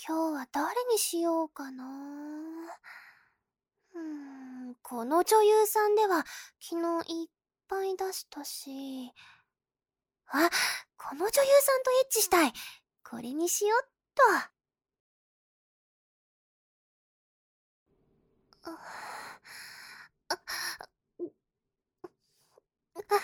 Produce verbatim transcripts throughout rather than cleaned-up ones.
今日は誰にしようかな。うーん、この女優さんでは昨日いっぱい出したし。あ、この女優さんとエッチしたい。これにしよっと。あ、あ、あ、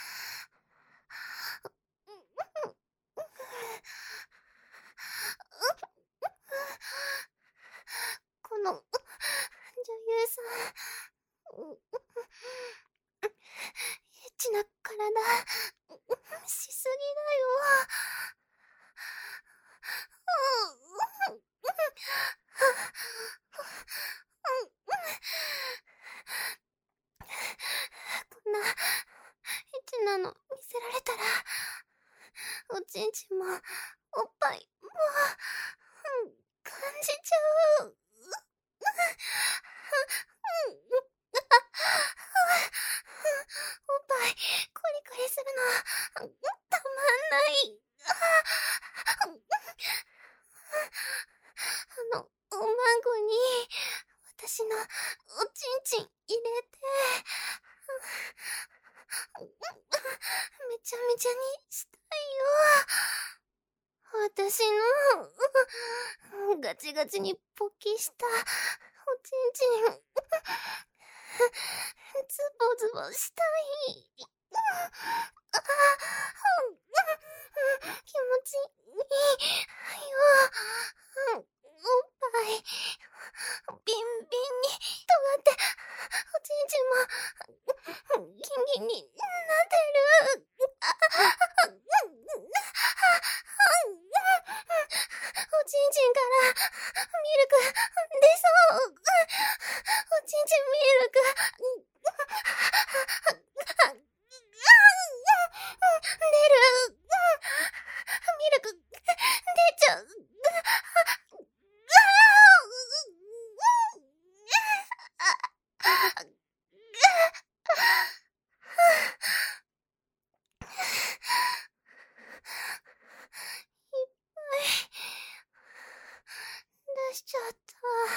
この女優さん、エッチな体しすぎだよ。こんなエッチなの見せられたら、おちんちんもおっぱいも感じちゃう。おっぱいコリコリするのたまんない。あのおまんごに私のおちんちん入れてめちゃめちゃにしたいよ。私のガチガチにポキしたおちんちんズボズボしたい。気持ちいいよ。おっぱいビンビンに尖っておちんちんもギンギンになってる。おちんちんからミルク出そう。おちんちんミルク出る。ミルク出ちゃう。出しちゃった。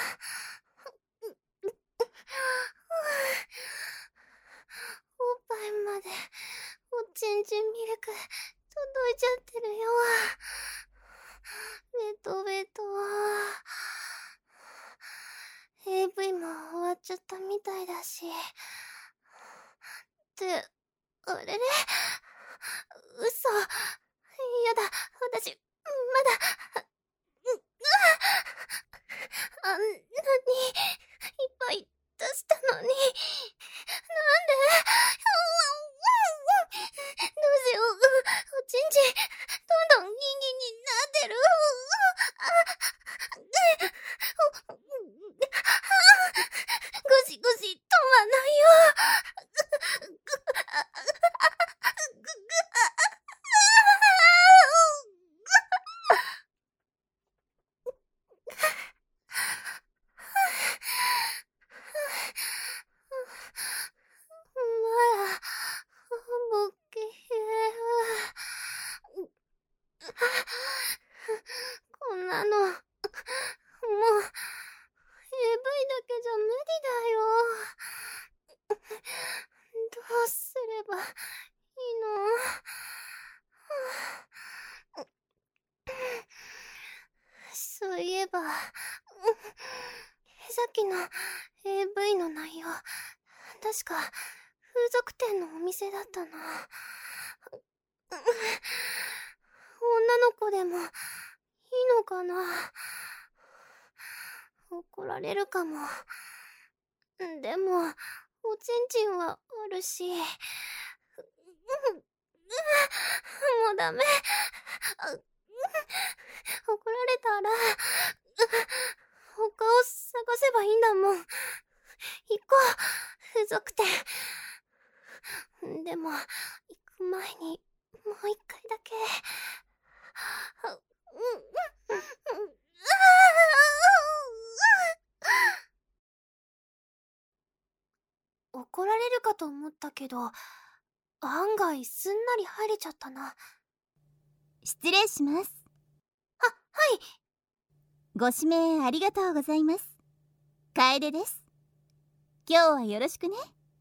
おっぱいまでおちんちんミルク届いちゃってるよ。ベトベト。エーブイ も終わっちゃったみたいだし。って、あれれ？嘘。やだ、私、まだ、あんなに、いっぱい出したのに、なんで？どうしよう、おちんちん、どんどんギンギンになってる。ゴシゴシ止まないよ。こんなの、もう、エーブイ だけじゃ無理だよ。どうすればいいの？そういえば、さっきの エーブイ の内容、確か風俗店のお店だったな。女の子でもいいのかな？怒られるかも。でも、おちんちんはあるし。もうダメ。怒られたら、他を探せばいいんだもん。行こう、風俗店。でも、行く前に、もう一回だけ。怒られるかと思ったけど、案外すんなり入れちゃったな。 失礼します。 は、はい。 ご指名ありがとうございます。楓です。今日はよろしくね。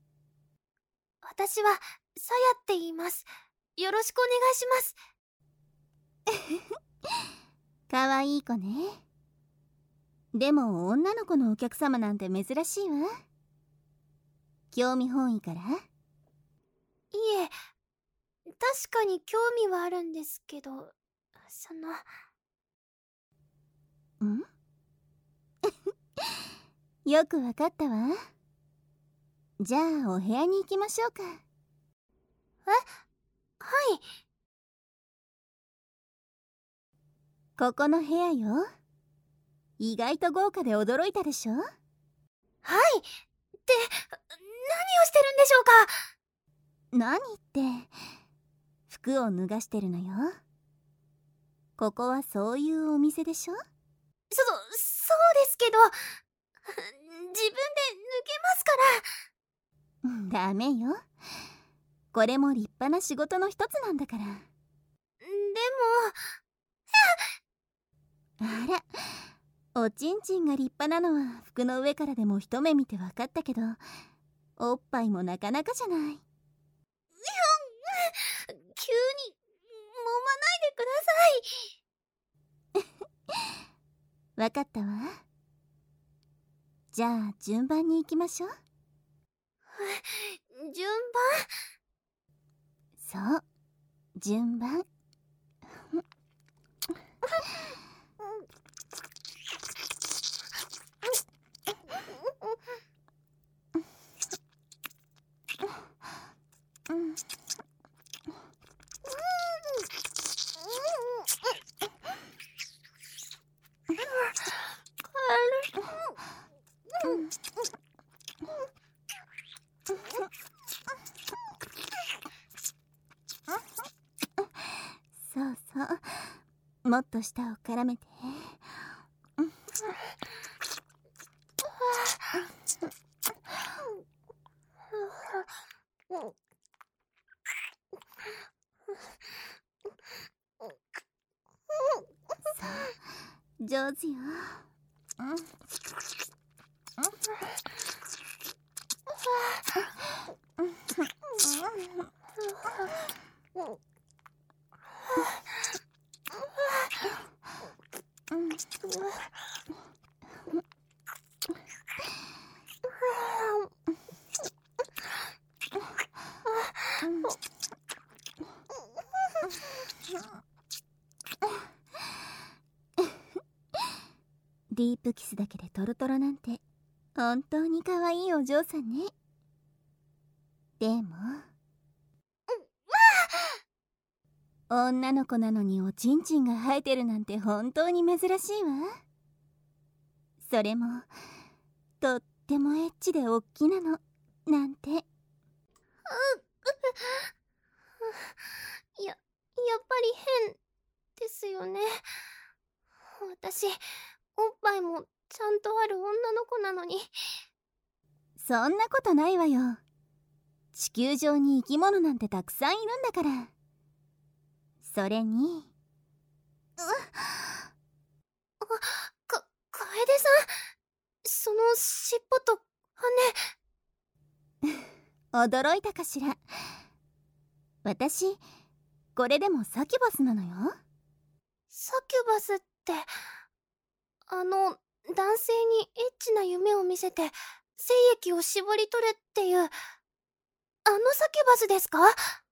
私はさやって言います。よろしくお願いします。 かわいい子ね。でも女の子のお客様なんて珍しいわ。興味本位から？いえ、確かに興味はあるんですけど、そのんよくわかったわ。じゃあお部屋に行きましょうか。 え、はい。 ここの部屋よ。意外と豪華で驚いたでしょ。はい。 って何をしてるんでしょうか。 何って服を脱がしてるのよ。ここはそういうお店でしょ。 そ、そうですけど、自分で脱げますから。 ダメよ。これも立派な仕事の一つなんだから。でもあら、おちんちんが立派なのは服の上からでも一目見て分かったけど、おっぱいもなかなかじゃない。 急に揉まないでください。 分かったわ。じゃあ順番に行きましょう。 順番？そう、順番。そうそう、もっと舌を絡めて。そう上手よ。ディープキスだけでトロトロなんて本当に可愛いお嬢さんね。でも女の子なのにおちんちんが生えてるなんて本当に珍しいわ。それもとってもエッチでおっきなのなんて。や、 やっぱり変ですよね。私、おっぱいもちゃんとある女の子なのに。 そんなことないわよ。地球上に生き物なんてたくさんいるんだから。それにあ、か、楓さん、その尻尾と羽驚いたかしら。私これでもサキュバスなのよ。 サキュバスって、あの男性にエッチな夢を見せて精液を絞り取るっていう、あのサキュバスですか？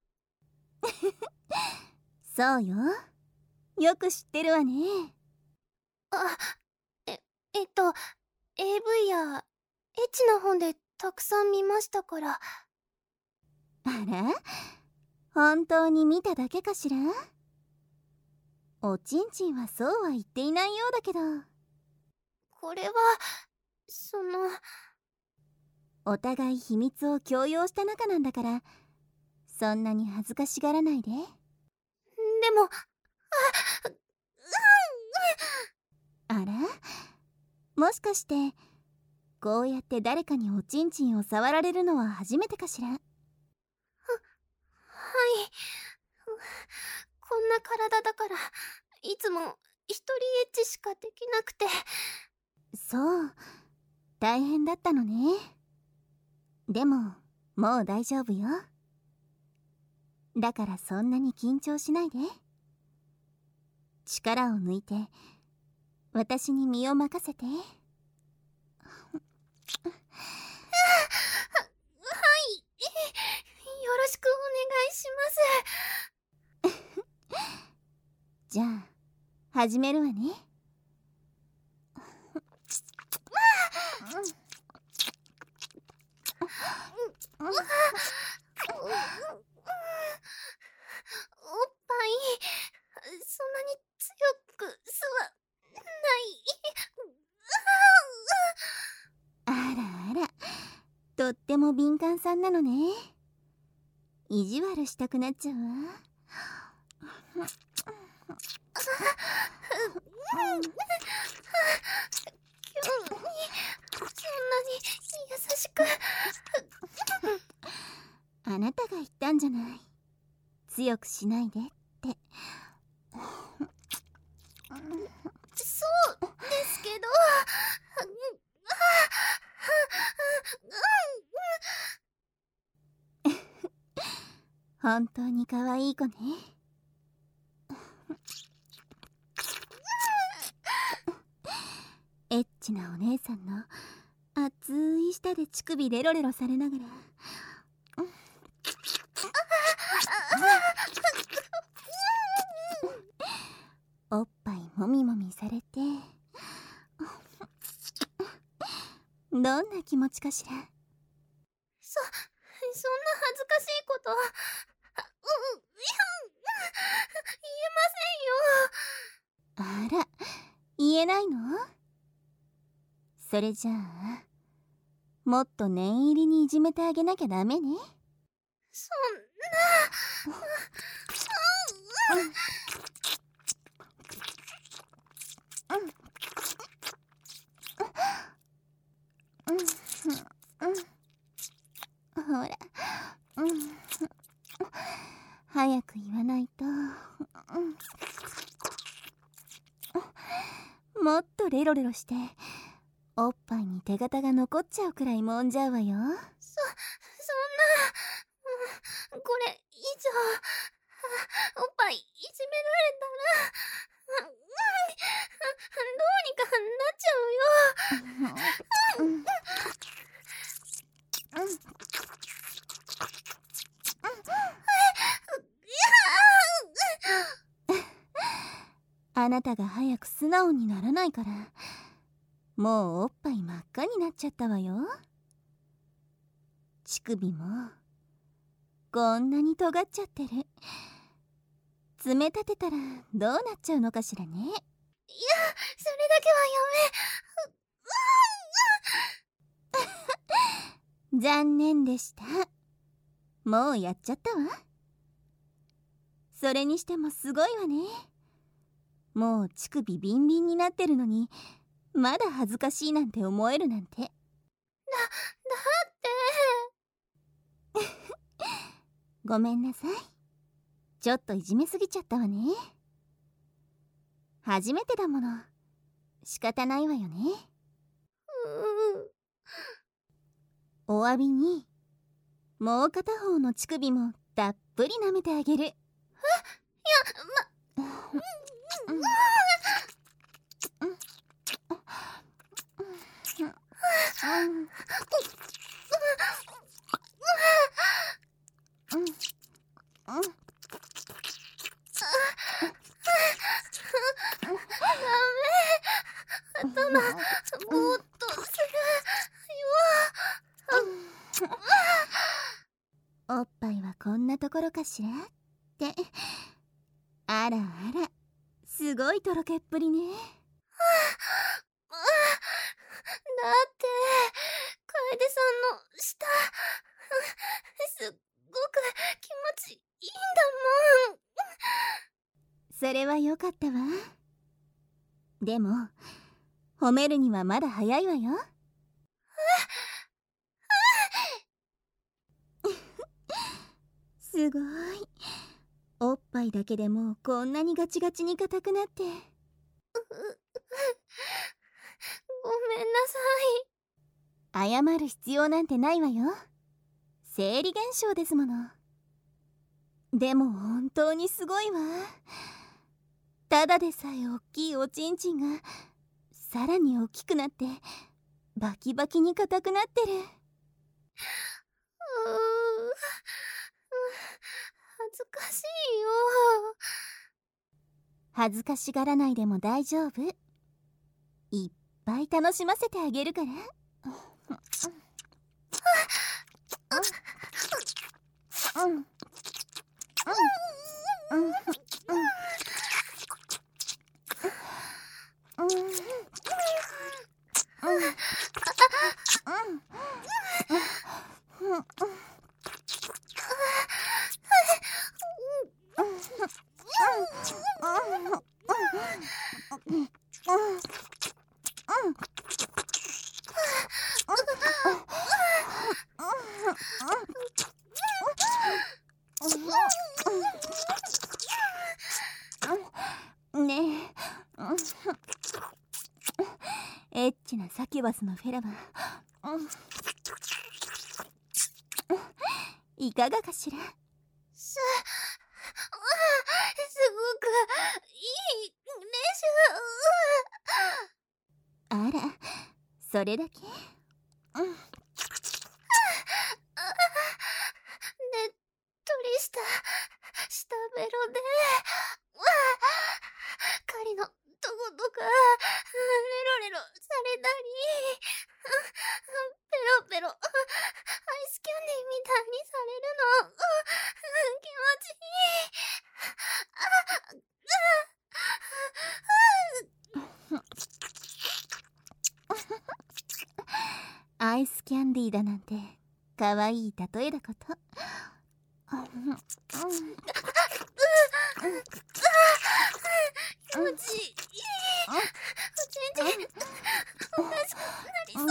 そうよ、よく知ってるわね。 あ、え、えっと エーブイ やエッチな本でたくさん見ましたから。 あら、本当に見ただけかしら。おちんちんはそうは言っていないようだけど。 これはそのお互い秘密を強要した仲なんだから、そんなに恥ずかしがらないで。でも、あ、 あら、もしかしてこうやって誰かにおちんちんを触られるのは初めてかしら。は、はい。 こんな体だからいつも一人エッチしかできなくて。 そう、大変だったのね。でももう大丈夫よ。だからそんなに緊張しないで。力を抜いて私に身を任せて。は、 はい、よろしくお願いします。じゃあ始めるわね。 おっぱい、そんなに強く吸わない。あらあら、とっても敏感さんなのね。意地悪したくなっちゃうわ。 そんなに優しく。 あなたが言ったんじゃない。強くしないでって。 そうですけど。 本当に可愛い子ね。エッチなお姉さんの熱い舌で乳首レロレロされながら、おっぱいもみもみされて、どんな気持ちかしら。 そ、そんな恥ずかしいこと、う、う、 言えませんよ。あら、言えないの？それじゃあもっと念入りにいじめてあげなきゃダメね。 そんな。 ほら、早く言わないと。もっとレロレロしておっぱいに手形が残っちゃうくらい揉んじゃうわよ。 そ、そんな、これ以上おっぱいいじめられたら、どうにかなっちゃうよ。 あなたが早く素直にならないから、もうおっぱい真っ赤になっちゃったわよ。乳首もこんなに尖っちゃってる。爪立てたらどうなっちゃうのかしらね。いや、それだけはやめ。残念でした。もうやっちゃったわ。それにしてもすごいわね。もう乳首ビンビンになってるのにまだ恥ずかしいなんて思えるなんて。だ、だってごめんなさい。ちょっといじめすぎちゃったわね。初めてだもの。仕方ないわよね。うん、お詫びにもう片方の乳首もたっぷり舐めてあげる。え、いや、ま、うんうん頭、ぼーっとするよ。 おっぱいはこんなところかしらって。あらあら、すごいとろけっぷりね。 だって楓さんの舌すっごく気持ちいいんだもん。 それはよかったわ。でも褒めるにはまだ早いわよ。すごい。おっぱいだけでもうこんなにガチガチに硬くなってごめんなさい。謝る必要なんてないわよ。生理現象ですもの。でも本当にすごいわ。ただでさえ大きいおちんちんがさらに大きくなってバキバキに硬くなってる。うー恥ずかしいよ。 恥ずかしがらないでも大丈夫。いっぱい楽しませてあげるから。うんうんうんねえ、エッチなサキュバスのフェラは、いかがかしら。 す、すごくいい練習。あら、それだけ。うん、ねっとりした下ベロで狩りのとことかレロレロされたり、ペロペロアイスキャンディーみたいにされるの気持ちいい。アイスキャンディーだなんてかわいい例えだこと。 気持ちいい。おちんちんおかしくなりそう。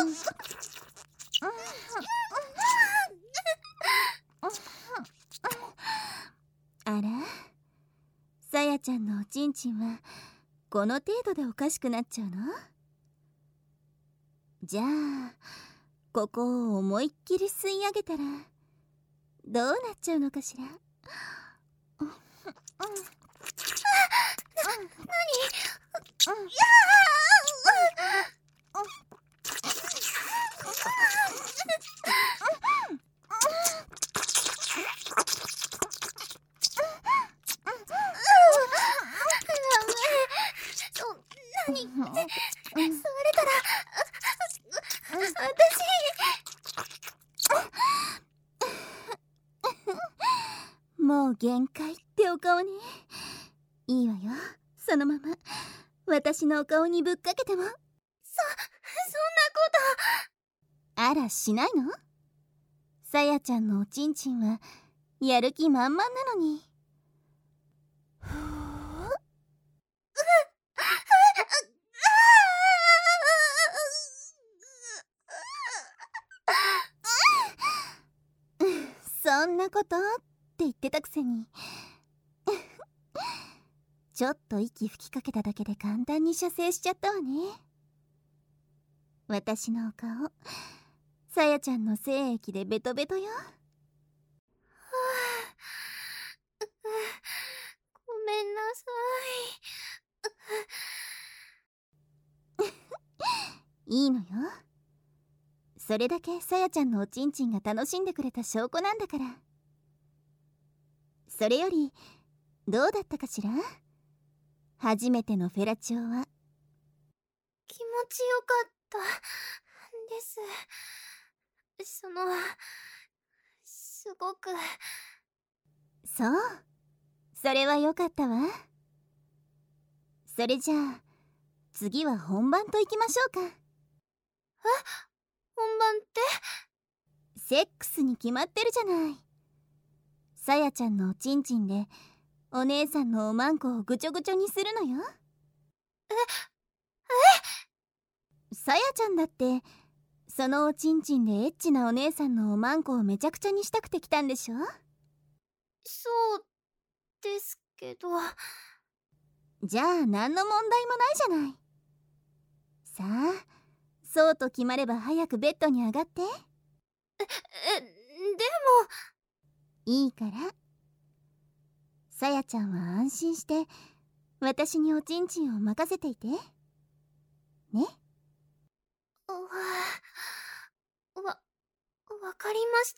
あら、さやちゃんのおちんちんはこの程度でおかしくなっちゃうの？じゃあここを思いっきり吸い上げたらどうなっちゃうのかしら。 吸われたら私もう限界ってお顔ね。いいわよ、そのまま私のお顔にぶっかけても。そ、そんなことあらしないの？さやちゃんのおちんちんはやる気満々なのに。ふぅそんなことって言ってたくせにちょっと息吹きかけただけで簡単に射精しちゃったわね。私のお顔さやちゃんの精液でベトベトよ。 ごめんなさいいいのよ。それだけさやちゃんのおちんちんが楽しんでくれた証拠なんだから。それよりどうだったかしら、初めてのフェラチオは。 気持ちよかったです。そのすごく。 そう、それはよかったわ。それじゃあ次は本番といきましょうか。え、 本番って？ セックスに決まってるじゃない。さやちゃんのおちんちんでお姉さんのおまんこをぐちょぐちょにするのよ。 え、 え？さやちゃんだってそのおちんちんでエッチなお姉さんのおまんこをめちゃくちゃにしたくて来たんでしょ？ そうですけど。 じゃあ何の問題もないじゃない。さあ、そうと決まれば早くベッドに上がって。 え、え、でも。 いいから。さやちゃんは安心して私におちんちんを任せていてね。 わ、わ、わかりました。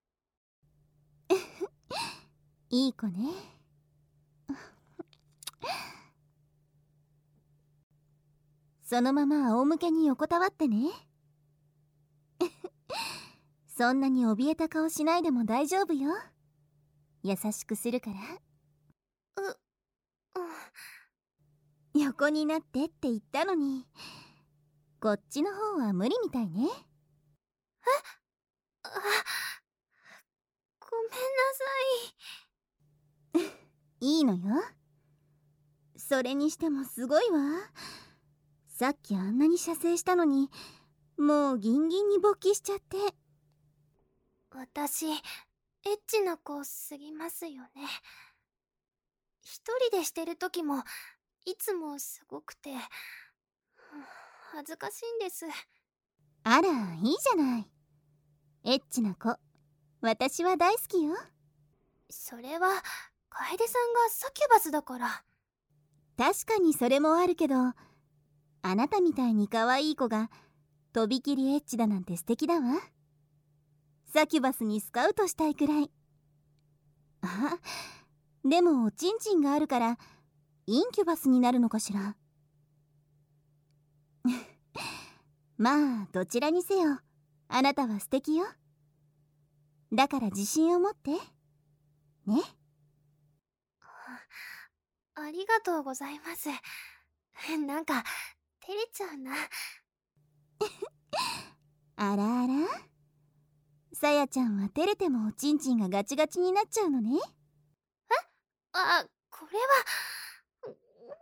いい子ね。そのまま仰向けに横たわってね。そんなに怯えた顔しないでも大丈夫よ。優しくするから。 う、 うん。横になってって言ったのに、こっちの方は無理みたいね。 え？あ、ごめんなさい。 いいのよ。それにしてもすごいわ。さっきあんなに射精したのに、もうギンギンに勃起しちゃって。 私、エッチな子すぎますよね。一人でしてる時もいつもすごくて恥ずかしいんです。 あら、いいじゃない。エッチな子、私は大好きよ。 それは楓さんがサキュバスだから。 確かにそれもあるけど、あなたみたいに可愛い子がとびきりエッチだなんて素敵だわ。サキュバスにスカウトしたいくらい。あ、でもおちんちんがあるからインキュバスになるのかしら。まあどちらにせよあなたは素敵よ。だから自信を持ってね。 ありがとうございます。なんか照れちゃうな。 あらあら、さやちゃんは照れてもおちんちんがガチガチになっちゃうのね。 え？あ、これは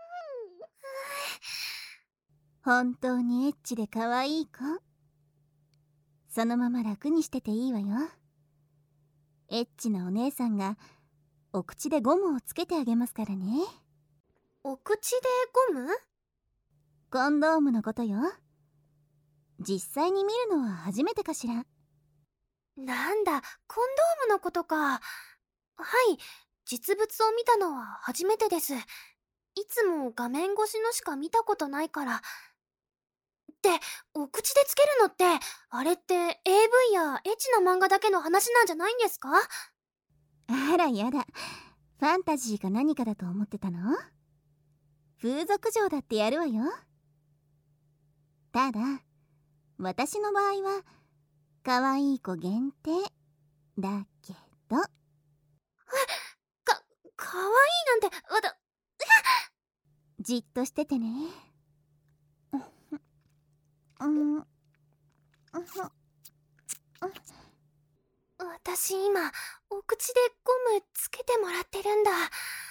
本当にエッチで可愛い子。そのまま楽にしてていいわよ。エッチなお姉さんがお口でゴムをつけてあげますからね。 お口でゴム？ コンドームのことよ。実際に見るのは初めてかしら。 なんだ、コンドームのことか。はい、実物を見たのは初めてです。いつも画面越しのしか見たことないから。ってお口でつけるのって、あれって エーブイ やエッチな漫画だけの話なんじゃないんですか？ あらやだ、ファンタジーか何かだと思ってたの？風俗嬢だってやるわよ。ただ私の場合は可愛い子限定だけど。え、 か、かわいいなんて、わた、 じっとしててね。うん、うん、 私今お口でゴムつけてもらってるんだ。は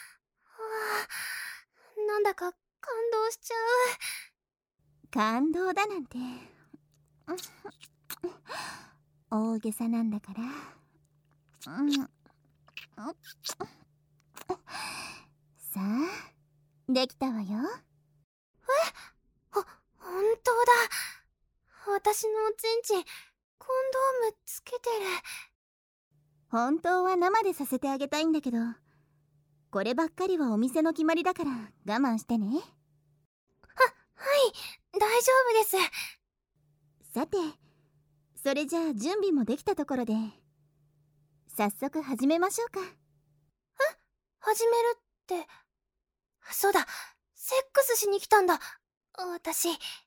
あ、なんだか感動しちゃう。感動だなんて大げさなんだから。うん、さあできたわよ。え、 ほ、本当だ。私のおちんちんコンドームつけてる。 本当は生でさせてあげたいんだけど、こればっかりはお店の決まりだから我慢してね。は、 はい、大丈夫です。 さて、それじゃあ準備もできたところで早速始めましょうか。 え？始めるって、そうだ、セックスしに来たんだ私。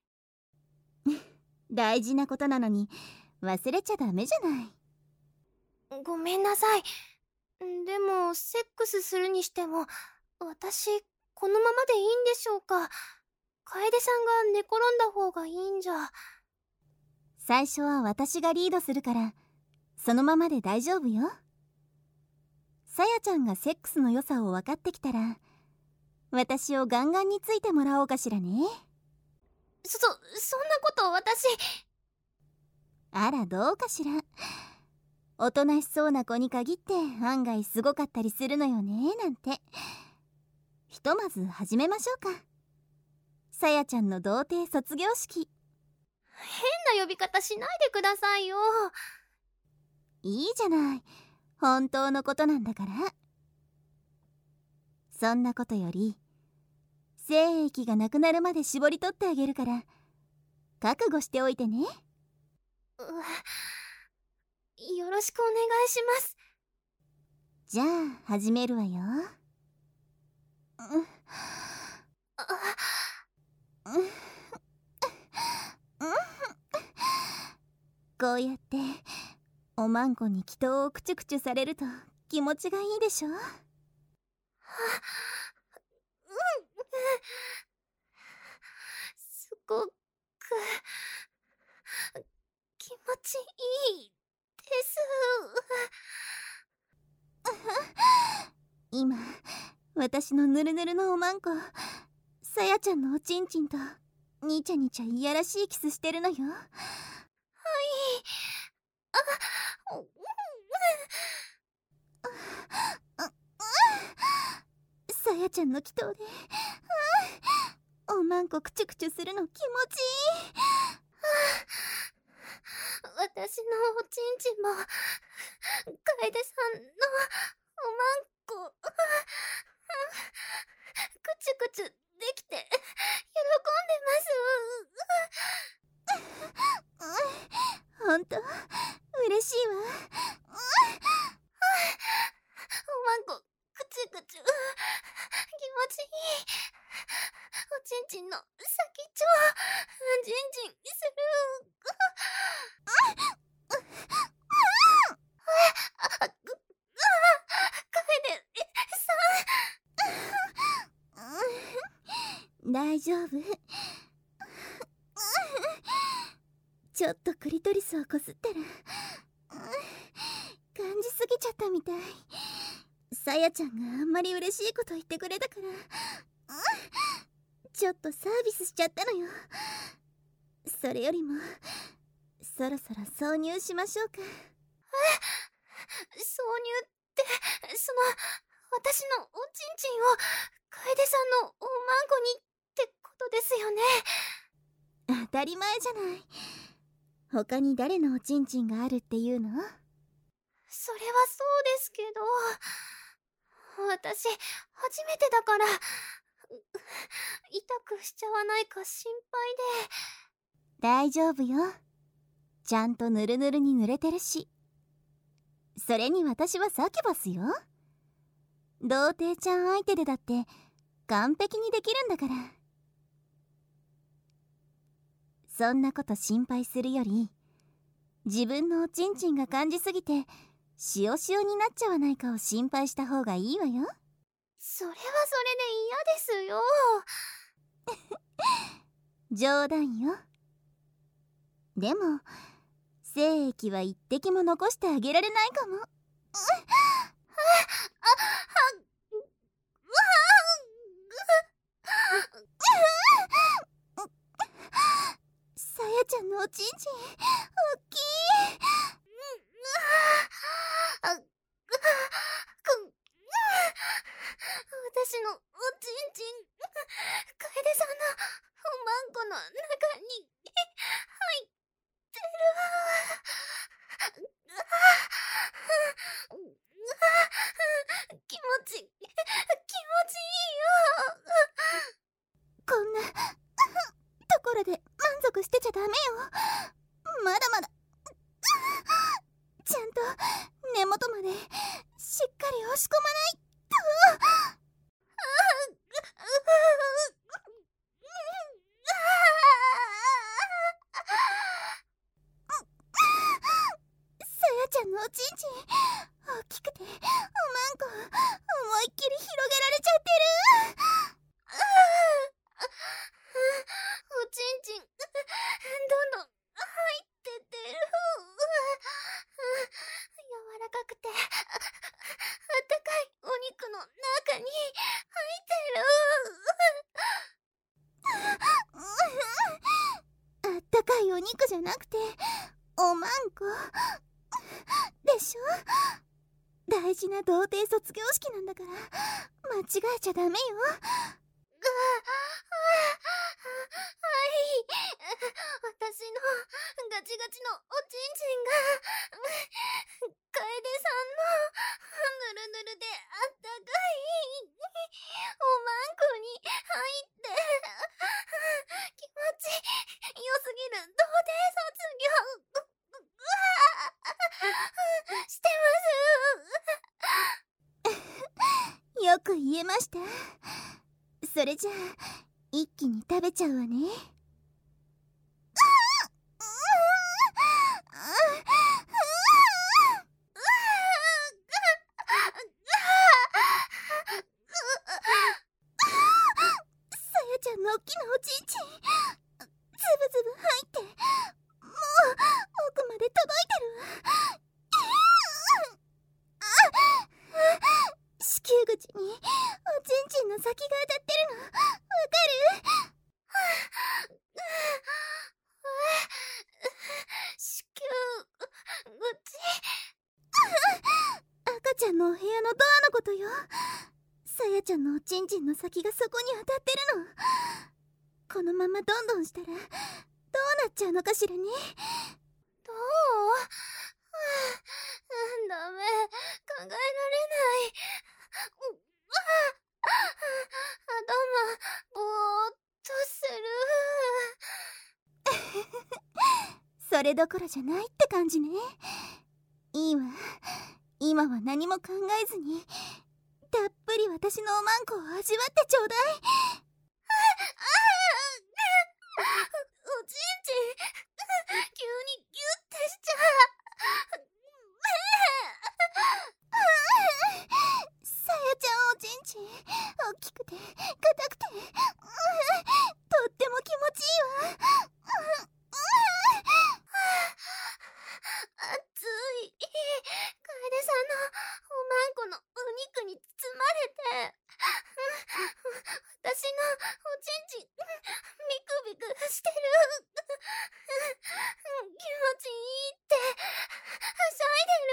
大事なことなのに忘れちゃダメじゃない。 ごめんなさい。でもセックスするにしても私このままでいいんでしょうか？楓さんが寝転んだ方がいいんじゃ。 最初は私がリードするからそのままで大丈夫よ。さやちゃんがセックスの良さを分かってきたら私をガンガンについてもらおうかしらね。 そ、そんなこと私。 あらどうかしら。おとなしそうな子に限って案外すごかったりするのよねなんて。 ひとまず始めましょうか。さやちゃんの童貞卒業式。 変な呼び方しないでくださいよ。 いいじゃない、本当のことなんだから。そんなことより精液がなくなるまで絞り取ってあげるから覚悟しておいてね。 うよろしくお願いします。 じゃあ始めるわよ。こうやっておまんこに祈祷をクチュクチュされると気持ちがいいでしょ。 すごく気持ちいいです。 今私のぬるぬるのおまんこさやちゃんのおちんちんとにちゃにちゃいやらしいキスしてるのよ。はい。 あっさやちゃんの祈祷でおまんこクチュクチュするの気持ちいい。 私のおちんちんも楓さんのおまんこクチュクチュできて喜んでます。ほんと嬉しいわ。 おまんこクチュクチュ気持ちいい。おちんちんの先っちょジンジンする。 大丈夫。ちょっとクリトリスをこすったら感じすぎちゃったみたい。さやちゃんがあんまり嬉しいこと言ってくれたからちょっとサービスしちゃったのよ。それよりもそろそろ挿入しましょうか。え、 挿入ってその私のおちんちんを楓さんのおまんこにってことですよね。 当たり前じゃない。他に誰のおちんちんがあるっていうの？ それはそうですけど、私初めてだから痛くしちゃわないか心配で。 大丈夫よ、ちゃんとぬるぬるに濡れてるし。それに私はサキュバスよ。童貞ちゃん相手でだって完璧にできるんだから。そんなこと心配するより自分のおちんちんが感じすぎてしおしおになっちゃわないかを心配した方がいいわよ。 それはそれで嫌ですよ。 冗談よ。でも精液は一滴も残してあげられないかも。さやちゃんのおちんちんおっきい。 私のおちんちん楓さんのおまんこの中に入ってる。気持ち気持ちいいよ。 こんなところで満足してちゃダメよ。まだまだちゃんと根元までしっかり押し込まないと。さやちゃんのおちんちん大きくておまんこ思いっきり広げられちゃってる。 おちんちんどんどん入ってってる。柔らかくてあったかいお肉の中に入ってる。 あったかいお肉じゃなくておまんこでしょ。 大事な童貞卒業式なんだから間違えちゃダメよ。 が、はい。私のガチガチのおちんちんが、楓さんのぬるぬるであったかいおまんこに入って、気持ち良すぎる童貞卒業してます。 よく言えました。それじゃあ一気に食べちゃうわね。さやちゃんの大きなおちんちんズブズブ入ってもう奥まで届いてるわ。子宮口におちんちんの先が当たってるのわかる？ 子宮口。 赤ちゃんのお部屋のドアのことよ。さやちゃんのおちんちんの先がそこに当たってるの。このままどんどんしたらどうなっちゃうのかしらね。 どう？ダメ、考えられない。頭ぼーっとする。 それどころじゃないって感じね。いいわ、今は何も考えずにたっぷり私のおまんこを味わってちょうだい。 おちんちん急にギュッてしちゃう。 さやちゃんおちんちん大きくて硬くて、とっても気持ちいいわ。 熱い。楓さんのおまんこのお肉に包まれて、私のおちんちんビクビクしてる。気持ちいいってはし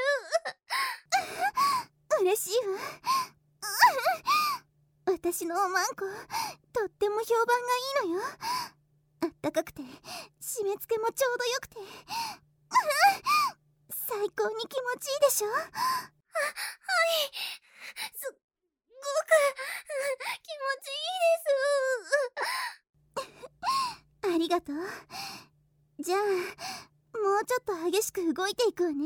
ゃいでる。 嬉しいわ。私のおまんこ、とっても評判がいいのよ。あったかくて締め付けもちょうどよくて最高に気持ちいいでしょ。 は、はい。すっごく気持ちいいです。 ありがとう。じゃあもうちょっと激しく動いていくわね。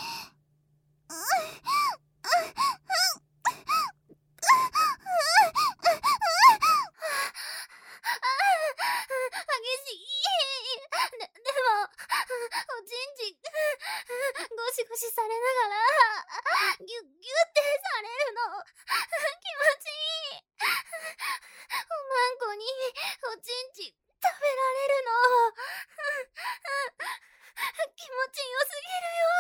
激しい。で、でも、おちんちん、ゴシゴシされながら、ギュッギュッてされるの、気持ちいい。おまんこに、おちんちん、食べられるの。気持ちよすぎるよ。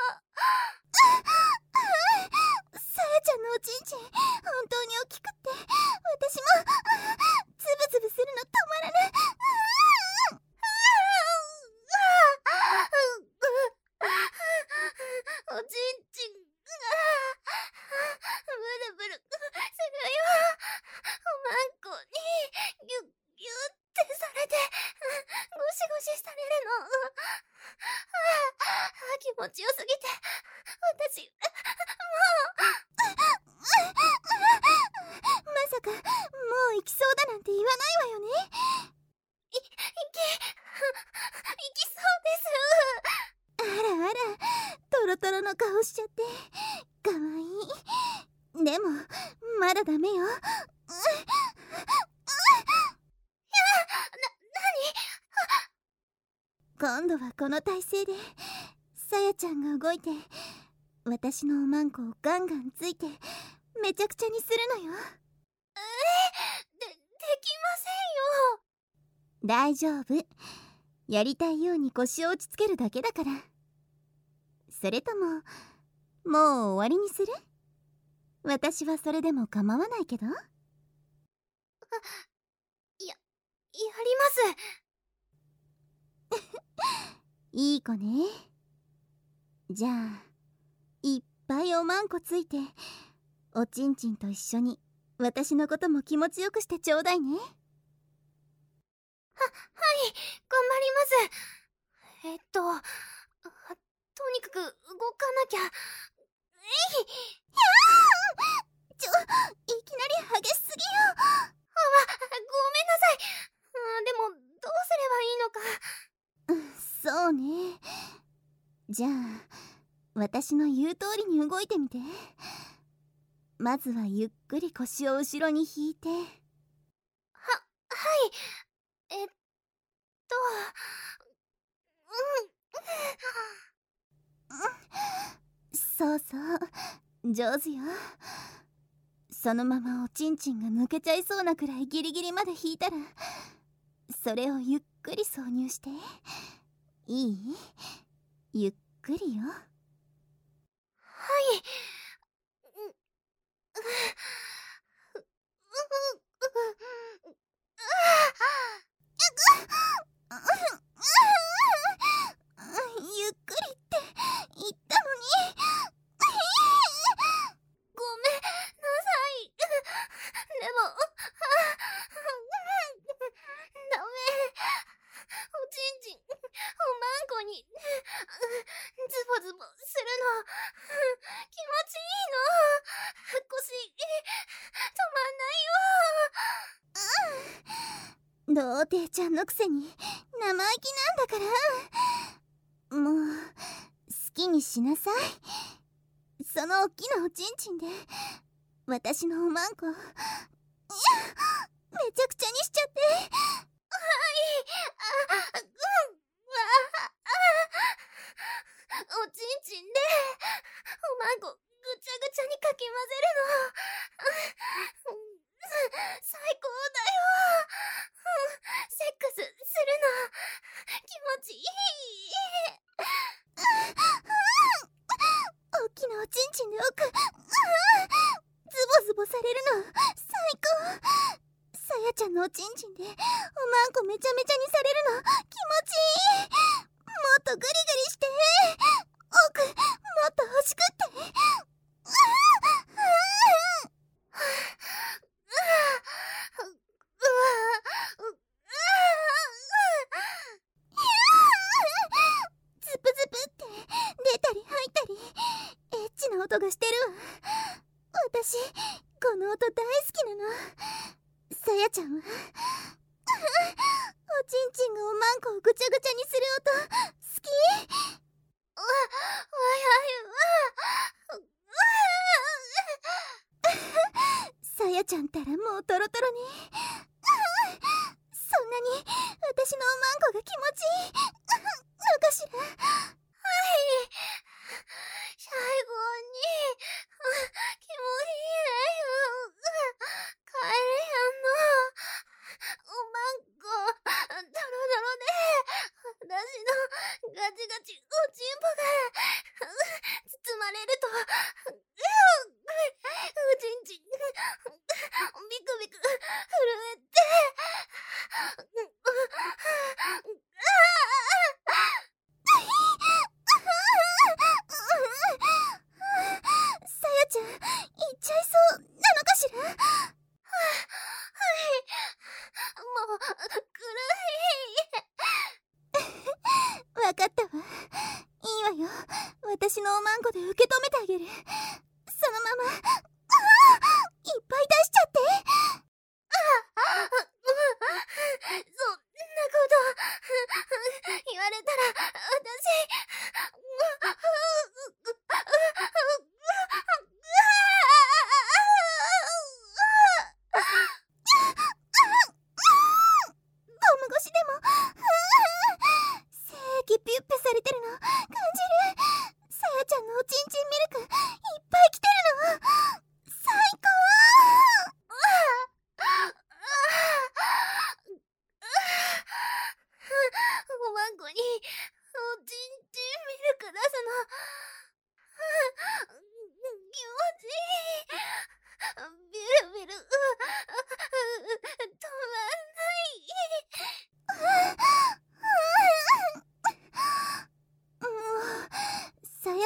さやちゃんのおちんちん本当に大きくって私もズブズブするの止まらない。 おちんちんがブルブルするよ。おまんこにギュッギュッてされてゴシゴシされるの。気持ちよすぎて私もうまさかもう行きそうだなんて言わないわよね。 い、いき、いきそうです。 あらあら、トロトロの顔しちゃってかわいい。でもまだダメよ。 な、な今度はこの体勢でさやちゃんが動いて私のおまんこをガンガンついてめちゃくちゃにするのよ。 えで、できませんよ。 大丈夫、やりたいように腰を落ち着けるだけだから。それとももう終わりにする？私はそれでも構わないけど。 や、やります。 いい子ね。じゃあいっぱいおまんこついて、おちんちんと一緒に私のことも気持ちよくしてちょうだいね。は、はい、 頑張ります。えっと、とにかく動かなきゃ。えい、ひゃーちょ、いきなり激しすぎよ。あわ、ごめんなさい。でも、どうすればいいのか。 そうね。じゃあ、私の言う通りに動いてみて。まずはゆっくり腰を後ろに引いて。は、 はい。えっと、 うん。そうそう、上手よ。そのままおちんちんが抜けちゃいそうなくらいギリギリまで引いたら、それをゆっくり挿入して。いい？ゆっくりよ。はい。ゆっくりって言ったのに。 ごめんなさい。でも、ダメ。おちんちん、おまんこに、ズボズボするの、気持ちいいの。腰、止まんないよ。うん。童貞ちゃんのくせに生意気なんだから。もう、好きにしなさい。そのおっきなおちんちんで私のおまんこ、いや、めちゃくちゃにしちゃって。はい。 あ、うん、わあ、おちんちんでおまんこぐちゃぐちゃにかき混ぜるの、最高だよ。セックスするの気持ちいい。 大きなおちんちんで奥、ズボズボされるの最高。さやちゃんのおちんちんでおまんこめちゃめちゃにされるの気持ちいい。もっとグリグリして。奥、もっと欲しくって。ズプズプって出たり吐いたりエッチな音がしてるわ。私この音大好きなの。さやちゃんはおちんちんがおまんこをぐちゃぐちゃにする音好き？ わ、わやゆさやちゃんたらもうトロトロに。そんなに私のおまんこが気持ちいいのかしら？はい。 最後に気持ちいいよ。帰れやんの。おまんこドロドロで私のガチガチおちんぽが包まれるとおちんちんビクビク震えてさやちゃん、行っちゃいそうなのかしら？は、 はい。もう、苦わかったわ。いいわよ。私のおまんこで受け止めてあげる。そのまま、ああ、いっぱい出しちゃって。 そんなこと言われたら私ゴム越しでも精液ピュッピュされてるの感じる。さやちゃんのおちんちんミルクいっぱい来てるの最高。 おまんこにおちんちん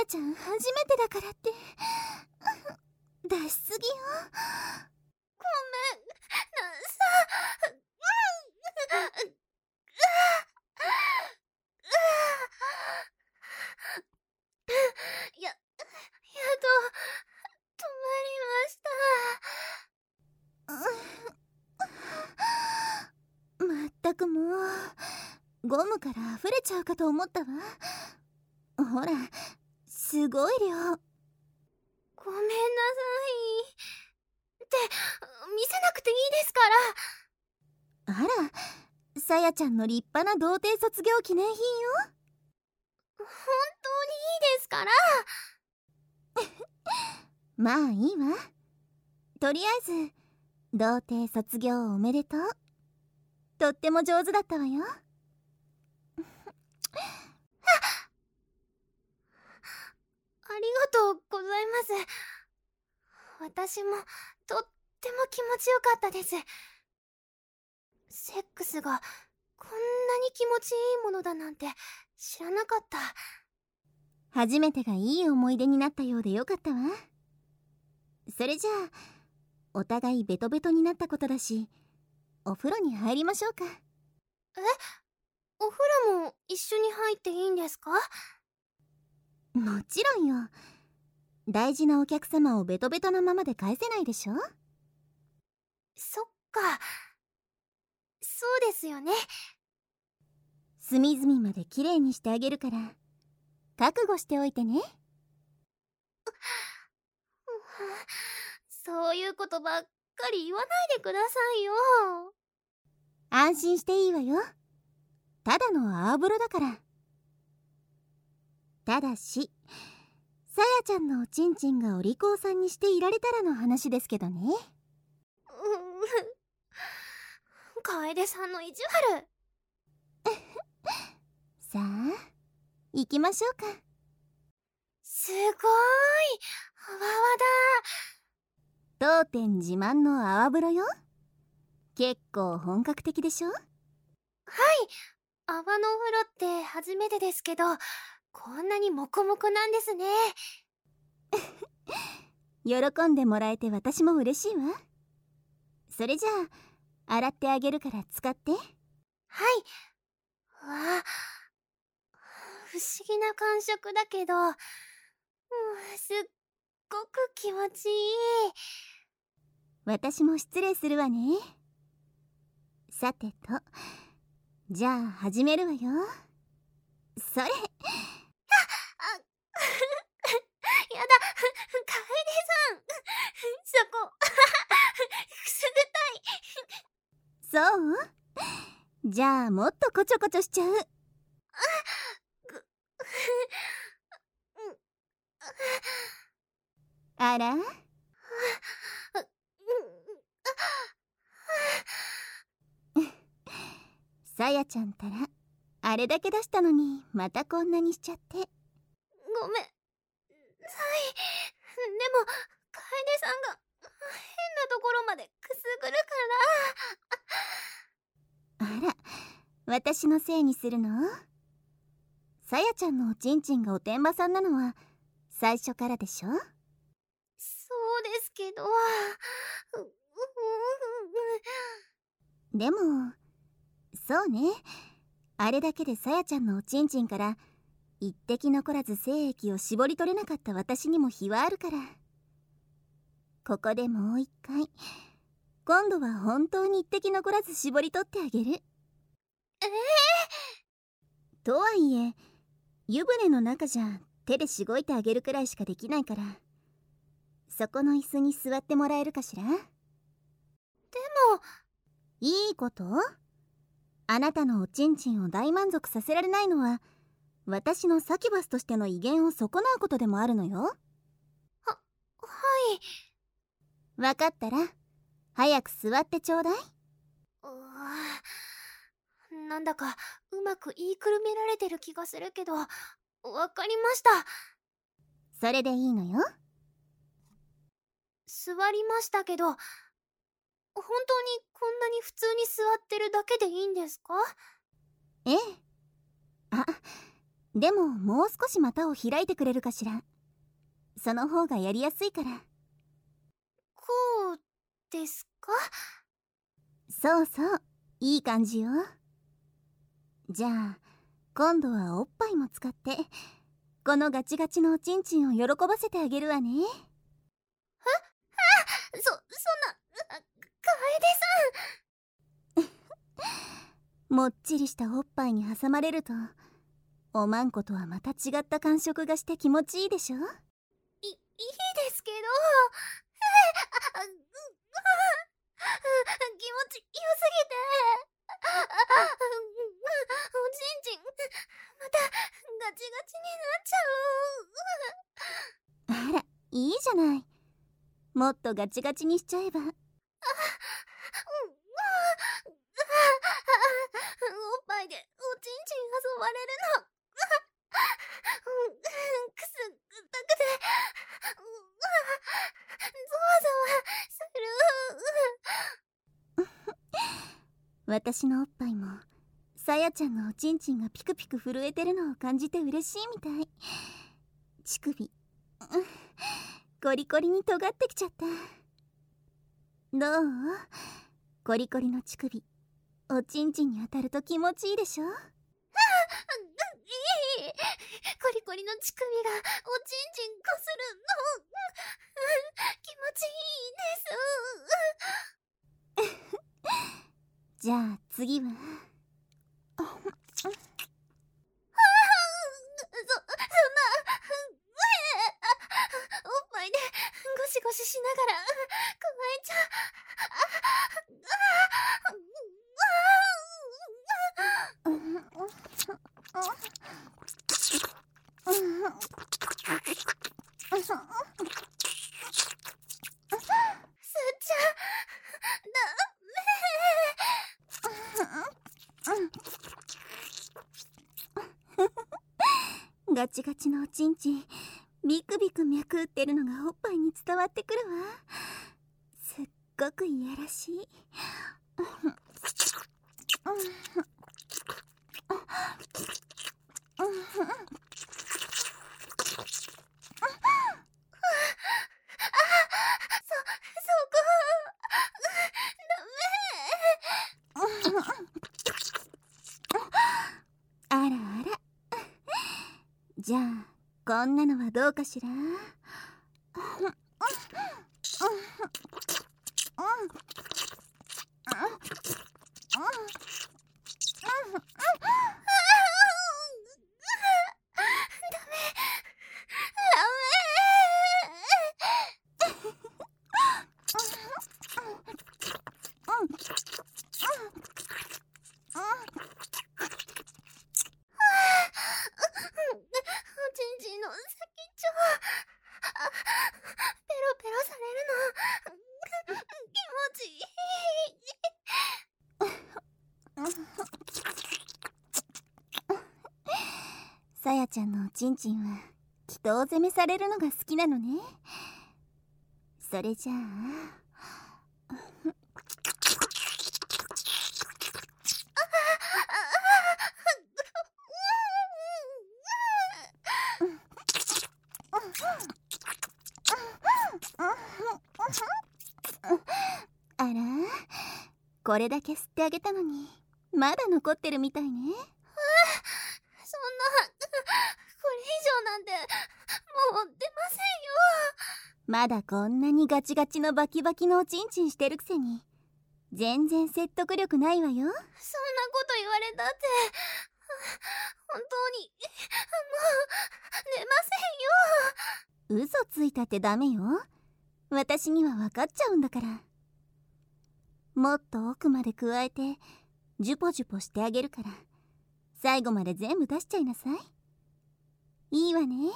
ちゃん初めてだからって出しすぎよ。 ごめんなさい。や、やっと止まりました。 まったくもうゴムから溢れちゃうかと思ったわ。ほらすごい量。 ごめんなさいって見せなくていいですから。あら、さやちゃんの立派な童貞卒業記念品よ。 本当にいいですからまあいいわ。とりあえず童貞卒業おめでとう。とっても上手だったわよ。 ありがとうございます。私もとっても気持ちよかったです。セックスがこんなに気持ちいいものだなんて知らなかった。 初めてがいい思い出になったようでよかったわ。それじゃあお互いベトベトになったことだし、お風呂に入りましょうか。 え？お風呂も一緒に入っていいんですか？ もちろんよ。大事なお客様をベトベトなままで返せないでしょ。 そっか、そうですよね。 隅々まできれいにしてあげるから覚悟しておいてね。 そういうことばっかり言わないでくださいよ。 安心していいわよ。ただの泡風呂だから。ただしさやちゃんのおちんちんがお利口さんにしていられたらの話ですけどね。 うん、楓さんの意地悪。 さあ行きましょうか。 すごーい、泡泡当店自慢の泡風呂よ。結構本格的でしょ。 だ。はい、泡のお風呂って初めてですけど、こんなにモコモコなんですね。 喜んでもらえて私も嬉しいわ。それじゃあ洗ってあげるから使って。 はい。わあ、不思議な感触だけど、うん、すっごく気持ちいい。 私も失礼するわね。さてと、じゃあ始めるわよ。それ。ああやだ、楓さん、そこくすぐたい。そうじゃあもっとこちょこちょしちゃう。あらさやちゃんたらあれだけ出したのにまたこんなにしちゃって。 ごめんなさい。でも楓さんが変なところまでくすぐるから。あら、私のせいにするの？さやちゃんのおちんちんがおてんばさんなのは最初からでしょ。 そうですけど、 でもそうね、あれだけでさやちゃんのおちんちんから一滴残らず精液を絞り取れなかった私にも非はあるから、ここでもう一回今度は本当に一滴残らず絞り取ってあげる。 えー、 とはいえ湯船の中じゃ手でしごいてあげるくらいしかできないから、そこの椅子に座ってもらえるかしら。でもいいこと？あなたのおちんちんを大満足させられないのは私のサキュバスとしての威厳を損なうことでもあるのよ。は、 はい。 分かったら早く座ってちょうだい。 うなんだかうまく言いくるめられてる気がするけど、わかりました。 それでいいのよ。 座りましたけど、本当にこんなに普通に座ってるだけでいいんですか？ ええ。あ、 でももう少し股を開いてくれるかしら。その方がやりやすいから。 こうですか？ そうそう、いい感じよ。じゃあ今度はおっぱいも使ってこのガチガチのおちんちんを喜ばせてあげるわね。 え？あ、そ、そんな、あ、楓さんもっちりしたおっぱいに挟まれるとおまんことはまた違った感触がして気持ちいいでしょ。 い、いいですけど、あ、あ、う、あ、気持ちよすぎて、あ、おちんちん、またガチガチになっちゃう。 あら、いいじゃない。もっとガチガチにしちゃえば。 おっぱいでおちんちん遊ばれるのくすぐったくて、ゾワゾワする。 私のおっぱいもさやちゃんのおちんちんがピクピク震えてるのを感じて嬉しいみたい。乳首コリコリに尖ってきちゃった。どう？コリコリの乳首おちんちんに当たると気持ちいいでしょ。 いいコリコリの乳首がおちんちんこするの気持ちいいです。 じゃあ次はそ、そんな、おっぱいでゴシゴシしながら加えちゃすっちゃダメ。 ガチガチのおちんちんビクビク脈打ってるのがおっぱいに伝わってくるわ。すっごくいやらしい。あらあら。じゃあこんなのはどうかしら。 おちんちんの先っちょあペロペロされるの気持ちいい。 さやちゃんのおちんちんは祈祷攻めされるのが好きなのね。それじゃああら、これだけ吸ってあげたのにまだ残ってるみたいね。 そんな、これ以上なんてもう出ませんよ。 まだこんなにガチガチのバキバキのおちんちんしてるくせに全然説得力ないわよ。 そんなこと言われたって本当にもう出ませんよ。 嘘ついたってダメよ。私には分かっちゃうんだから。もっと奥まで加えてジュポジュポしてあげるから最後まで全部出しちゃいなさい。いいわね。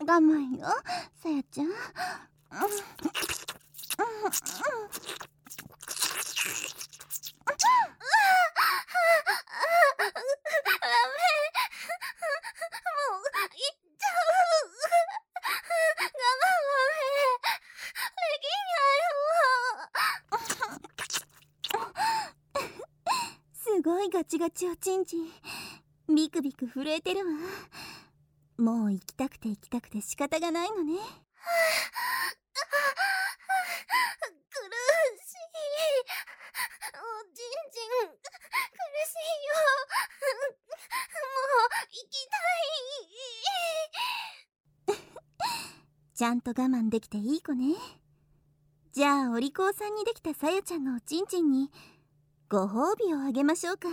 慢よ、さやちゃん。すごいガチガチおちんちん、ビクビク震えてるわ。もう行きたくて行きたくて仕方がないのね。 苦しい。おちんちん苦しいよ。もう行きたい。 ちゃんと我慢できていい子ね。じゃあお利口さんにできたさやちゃんのおちんちんにご褒美をあげましょうか。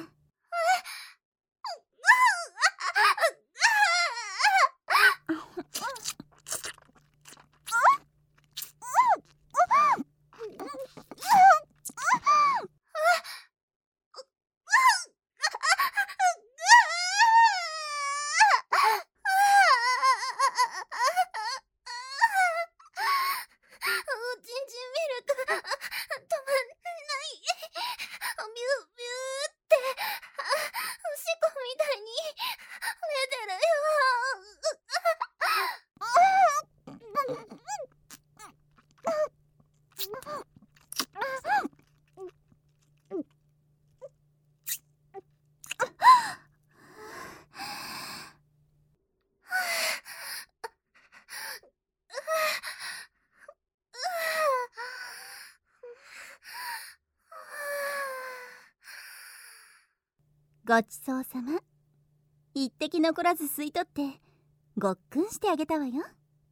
ごちそうさま。一滴残らず吸い取ってごっくんしてあげたわよ。 ご、ごっくん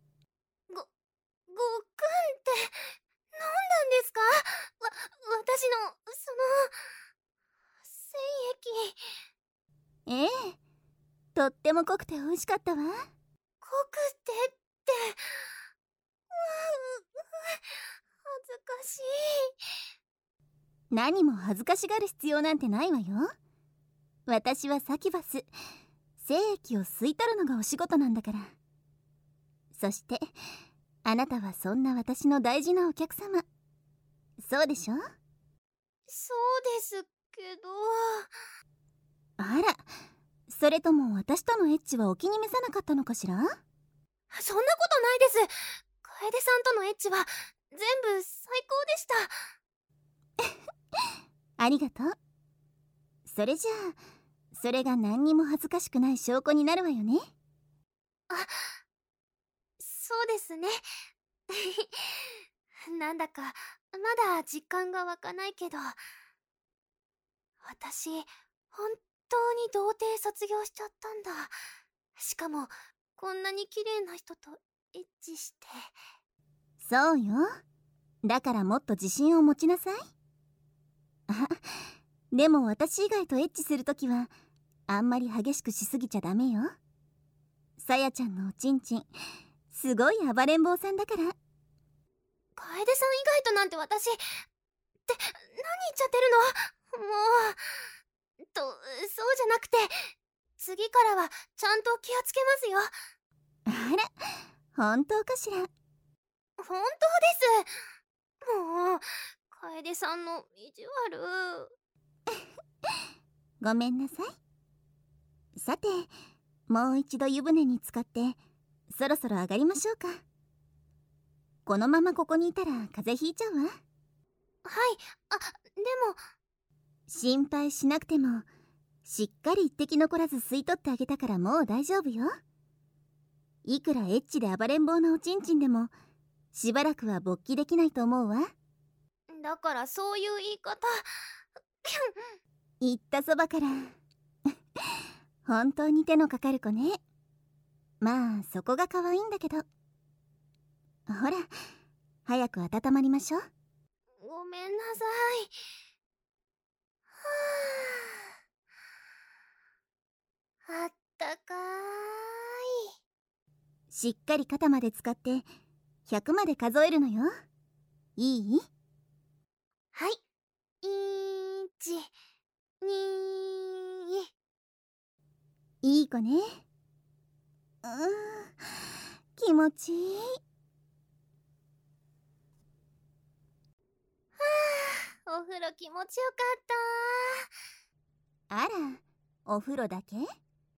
って飲んだんですか？わ、私の、その、精液。 ええ、とっても濃くて美味しかったわ。 濃くてって、うう、恥ずかしい。 何も恥ずかしがる必要なんてないわよ。私はサキュバス、精液を吸い取るのがお仕事なんだから。そしてあなたはそんな私の大事なお客様。そうでしょ？ そうですけど。 あら、それとも私とのエッチはお気に召さなかったのかしら？ そんなことないです。楓さんとのエッチは全部最高でした。 ありがとう。それじゃあそれが何にも恥ずかしくない証拠になるわよね。 あ、そうですね。なんだかまだ実感が湧かないけど、私本当に童貞卒業しちゃったんだ。しかもこんなに綺麗な人とエッチして。 そうよ。だからもっと自信を持ちなさい。あ、でも私以外とエッチするときはあんまり激しくしすぎちゃダメよ。さやちゃんのおちんちんすごい暴れん坊さんだから。 楓さん以外となんて私って何言っちゃってるの？もうと、そうじゃなくて、次からはちゃんと気をつけますよ。 あら、本当かしら？ 本当です。もう楓さんの意地悪。 ごめんなさい。さて、もう一度湯船に浸かってそろそろ上がりましょうか。このままここにいたら風邪ひいちゃうわ。 はい。あ、でも心配しなくてもしっかり一滴残らず吸い取ってあげたからもう大丈夫よ。いくらエッチで暴れん坊なおちんちんでもしばらくは勃起できないと思うわ。 だからそういう言い方。 言ったそばから本当に手のかかる子ね。まあそこが可愛いんだけど。ほら早く温まりましょう。 ごめんなさい。はあ、あったかい。しっかり肩まで使ってひゃくまで数えるのよ。いい？ はい。いち、に。 いい子ね。うーん、気気持ちいい。 はあ、お風呂気持ちよかった。あら、お風呂だけ？もう、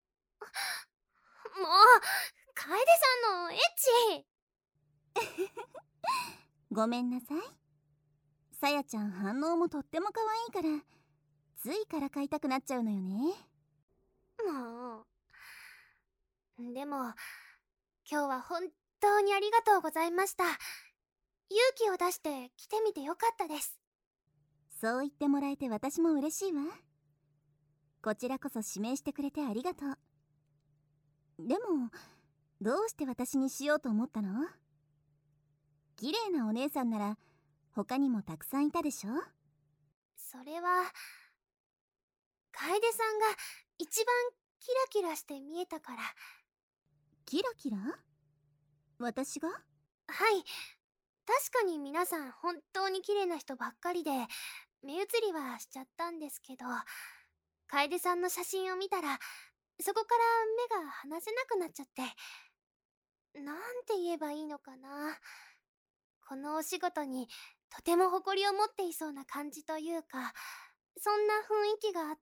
楓さんのエッチごめんなさい。さやちゃん反応もとっても可愛いからついからかいたくなっちゃうのよね。 もうでも今日は本当にありがとうございました。勇気を出して来てみてよかったです。 そう言ってもらえて私も嬉しいわ。こちらこそ指名してくれてありがとう。でもどうして私にしようと思ったの？綺麗なお姉さんなら他にもたくさんいたでしょ？ それは楓さんが一番キラキラして見えたから。 キラキラ？私が？ はい、確かに皆さん本当に綺麗な人ばっかりで目移りはしちゃったんですけど、楓さんの写真を見たらそこから目が離せなくなっちゃって、なんて言えばいいのかな、このお仕事にとても誇りを持っていそうな感じというか、そんな雰囲気があって、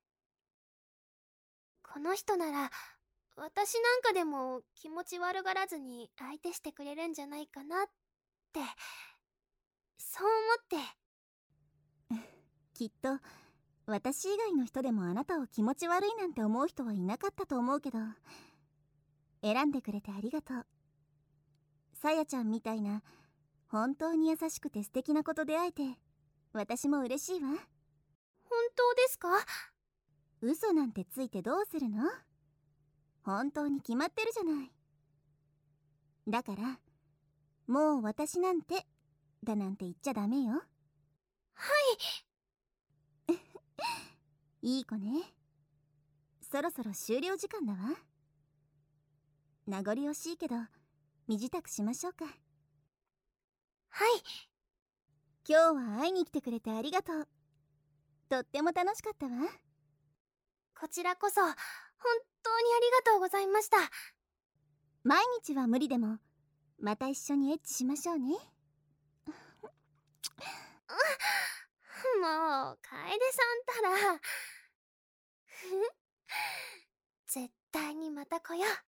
この人なら私なんかでも気持ち悪がらずに相手してくれるんじゃないかなって、そう思って。 きっと私以外の人でもあなたを気持ち悪いなんて思う人はいなかったと思うけど、選んでくれてありがとう。さやちゃんみたいな本当に優しくて素敵な子と出会えて私も嬉しいわ。 本当ですか？ 嘘なんてついてどうするの？本当に決まってるじゃない。だからもう私なんてだなんて言っちゃダメよ。 はいいい子ね。そろそろ終了時間だわ。名残惜しいけど身支度しましょうか。 はい。 今日は会いに来てくれてありがとう。とっても楽しかったわ。 こちらこそ本当にありがとうございました。 毎日は無理でもまた一緒にエッチしましょうね。 もう楓さんったら絶対にまた来よう。